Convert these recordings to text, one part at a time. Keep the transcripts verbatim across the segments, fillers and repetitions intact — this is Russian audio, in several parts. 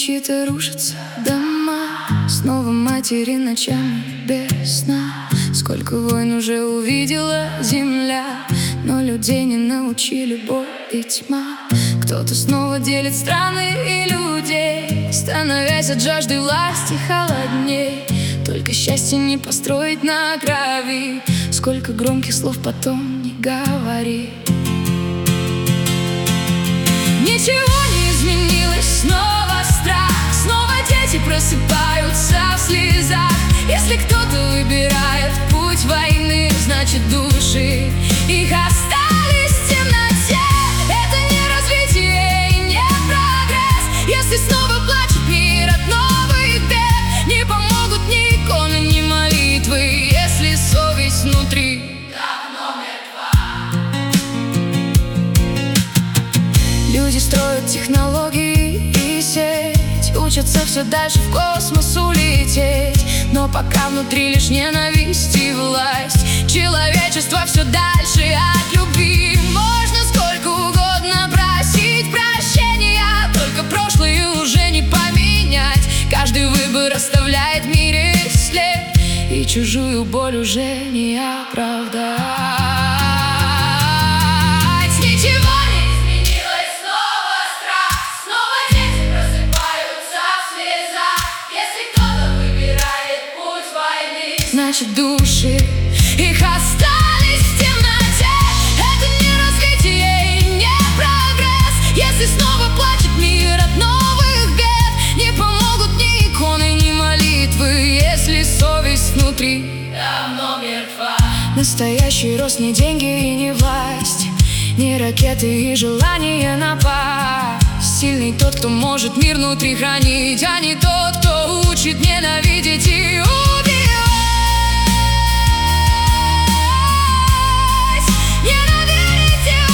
чьи-то рушатся дома, снова матери ночами без сна. Сколько войн уже увидела земля, но людей не научили боль и тьма. Кто-то снова делит страны и людей, становясь от жажды власти холодней. Только счастье не построить на крови, сколько громких слов потом не говори. Ничего не изменилось, снова страх, снова дети просыпаются в слезах. Если кто-то выбирает путь войны, значит души их остались в темноте. Это не развитие и не прогресс, если снова плачет мир от новых бед. Не помогут ни иконы, ни молитвы, если совесть внутри давно мертва. Люди строят технологии и сеть, учатся все дальше в космос улететь. Но пока внутри лишь ненависть и власть, человечество все дальше от любви. Можно сколько угодно просить прощения, только прошлое уже не поменять. Каждый выбор оставляет в мире след, и чужую боль уже не оправдать. Ничего не изменилось, снова страх, снова дети просыпаются в слезах. Если кто-то выбирает путь войны, значит души их остались в темноте. Это не развитие и не прогресс, если снова плачет мир от новых бед. Не помогут ни иконы, ни молитвы, если совесть внутри давно мертва. Настоящий рост не деньги и не власть, не ракеты и желание напасть. Сильный тот, кто может мир внутри хранить, а не тот, кто учит ненавидеть и убивать. Ненавидеть и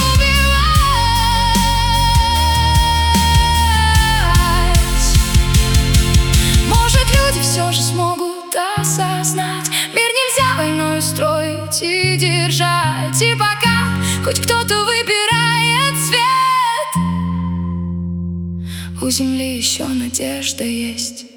убивать. Может, люди все же смогут осознать, мир нельзя войной устроить и держать. И пока хоть кто-то выбирает свет, у земли еще надежда есть.